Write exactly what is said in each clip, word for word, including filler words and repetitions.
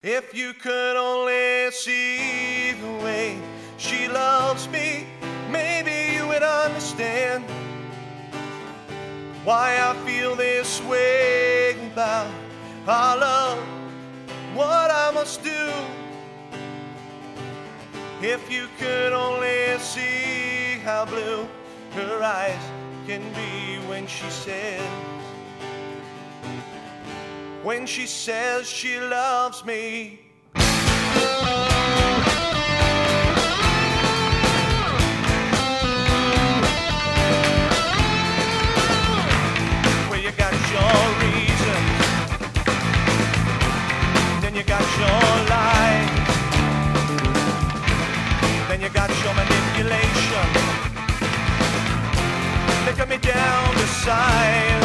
If you could only see the way she loves me, maybe you would understand why I feel this way about our love, what I must do. If you could only see how blue her eyes can be when she says, when she says she loves me. Well, you got your reason, then you got your lies, then you got your manipulation. They cut me down to size.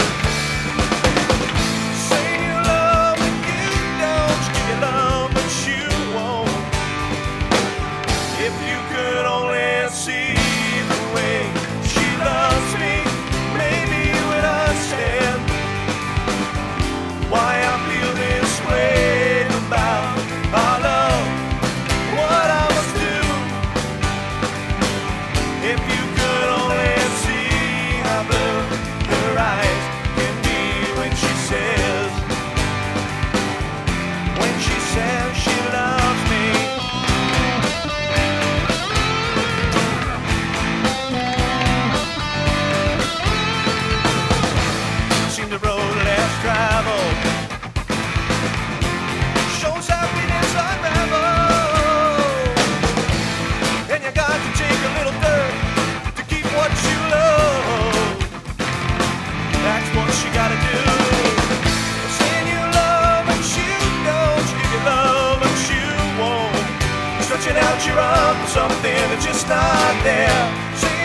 Out, you're up something that's just not there.